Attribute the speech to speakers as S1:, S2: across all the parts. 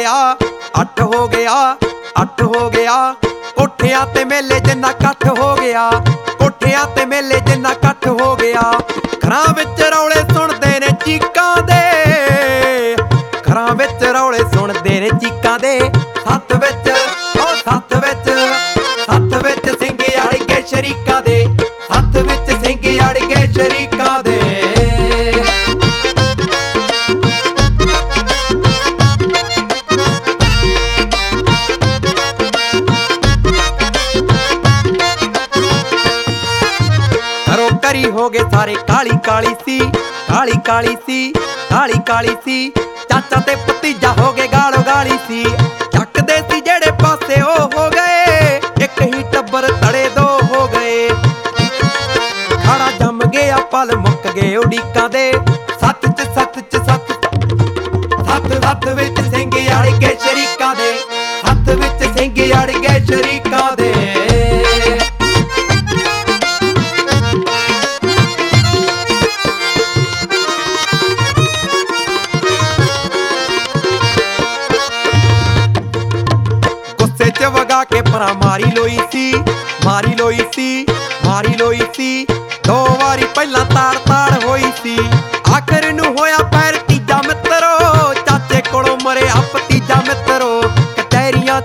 S1: ਗਿਆ, ਅੱਠ ਹੋ ਗਿਆ, ਅੱਠ ਹੋ ਗਿਆ। ਕੋਠਿਆਂ ਤੇ ਮੇਲੇ ਜਿੰਨਾ ਇਕੱਠ ਹੋ ਗਿਆ, ਕੋਠਿਆਂ ਤੇ ਮੇਲੇ ਜਿੰਨਾ ਇਕੱਠ ਹੋ ਗਿਆ। ਘਰਾਂ ਵਿੱਚ ਰੌਲੇ ਸੁਣਦੇ ਨੇ ਚੀਕਾਂ ਦੇ, ਘਰਾਂ ਵਿੱਚ ਰੌਲੇ ਸੁਣਦੇ ਨੇ ਚੀਕਾਂ ਦੇ। ਸੱਥ ਵਿੱਚ ਉਹ ਸੱਥ ਵਿੱਚ, ਸੱਥ ਵਿੱਚ ਸਿੰਘ ਅੜ ਗਏ ਸ਼ਰੀਕਾਂ ਦੇ, ਸੱਥ ਵਿੱਚ ਸਿੰਘ ਅੜ ਗਏ ਸ਼ਰੀਕਾਂ ਦੇ। ਘਰੀ ਹੋ ਗਏ ਸਾਰੇ ਕਾਲੀ ਕਾਲੀ ਸੀ, ਕਾਲੀ ਕਾਲੀ ਸੀ, ਕਾਲੀ ਕਾਲੀ ਸੀ। ਚਾਚਾ ਤੇ ਭਤੀਜਾ ਹੋ ਗਏ ਗਾਲੋ ਗਾਲੀ ਸੀ, ਚੱਕਦੇ ਸੀ ਜਿਹੜੇ ਪਾਸੇ ਉਹ ਹੋ ਗਏ। ਇੱਕ ਹੀ ਟੱਬਰ ਤੜੇ ਦੋ ਹੋ ਗਏ, ਖਾਣਾ ਜੰਮ ਗਿਆ ਪਲ ਮੁੱਕ ਗਏ ਉਡੀਕਾਂ ਦੇ। ਸੱਤ ਚ ਸੱਤ ਚ ਸੱਤ, ਸੱਤ ਸੱਤ ਵਿੱਚ ਸਿੰਘ ਅੜ ਗਏ ਸ਼ਰੀਕਾਂ ਦੇ, ਸੱਤ ਵਿੱਚ ਸਿੰਘ ਅੜ ਗਏ ਸ਼ਰੀਕਾਂ ਦੇ। ਚ ਵਗਾ ਕੇ ਪਰਾਂ ਮਾਰੀ ਲੋਈ ਸੀ, ਮਾਰੀ ਲੋਈ ਸੀ, ਮਾਰੀ ਲੋਈ ਸੀ। ਦੋ ਵਾਰੀ ਪਹਿਲਾਂ ਤਾੜ ਤਾੜ ਹੋਈ ਸੀ, ਆਖਰ ਨੂੰ ਹੋਇਆ ਪੈਰ ਤੀਜਾ ਮਿੱਤਰੋ। ਚਾਚੇ ਕੋਲੋਂ ਮਰਿਆ ਭਤੀਜਾ ਮਿੱਤਰੋ। ਕਚਹਿਰੀਆਂ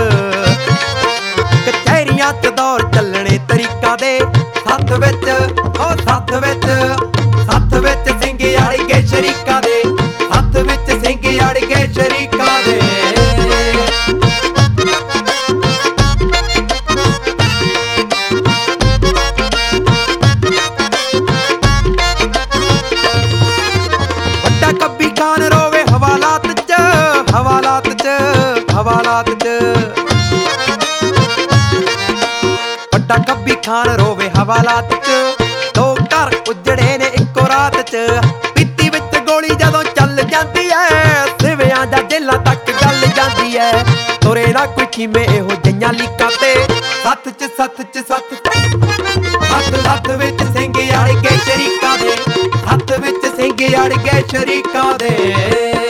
S1: ਚ ਦੌਰ ਚੱਲਣੇ ਤਰੀਕਾਂ ਦੇ। ਸੱਥ ਵਿੱਚ ਉਹ ਸੱਥ ਵਿੱਚ, ਸੱਥ ਵਿੱਚ ਸਿੰਘ ਅੜ ਗਏ ਸ਼ਰੀਕਾਂ ਦੇ, ਸੱਥ ਵਿੱਚ ਸਿੰਘ ਅੜ ਗਏ ਸ਼ਰੀਕਾਂ ਦੇ। ਕੱਬੀ ਖਾਨ ਰੋਵੇ ਹਵਾਲਾਤ ਚ, ਹਵਾਲਾਤ ਚ, ਹਵਾਲਾਤ ਚ। ਵੱਡਾ ਕੱਬੀ ਖਾਨ ਰੋਵੇ ਹਵਾਲਾਤ ਚ। ਦੋ ਘਰ ਉਜੜੇ ਨੇ ਇੱਕੋ ਰਾਤ ਚ। ਪੀਤੀ ਵਿੱਚ ਗੋਲੀ ਜਦੋਂ ਚੱਲ ਜਾਂਦੀ ਐ, ਸਿਵਿਆਂ ਜਾਂ ਜੇਲਾਂ ਤੱਕ ਗੱਲ ਜਾਂਦੀ ਐ। ਤੁਰੇ ਨਾ ਕੋਈ ਕਿਵੇਂ ਇਹੋ ਜਿਹੀਆਂ ਲੀਕਾਂ ਤੇ। ਸੱਥ ਚ ਸੱਥ ਚ ਸੱਥ, ਸੱਥ ਸੱਥ ਵਿੱਚ ਸਿੰਘ ਅੜ ਗਏ ਸ਼ਰੀਕਾਂ ਦੇ, ਹੱਥ ਵਿੱਚ ਸਿੰਘ ਅੜ ਗਏ ਸ਼ਰੀਕਾਂ ਦੇ।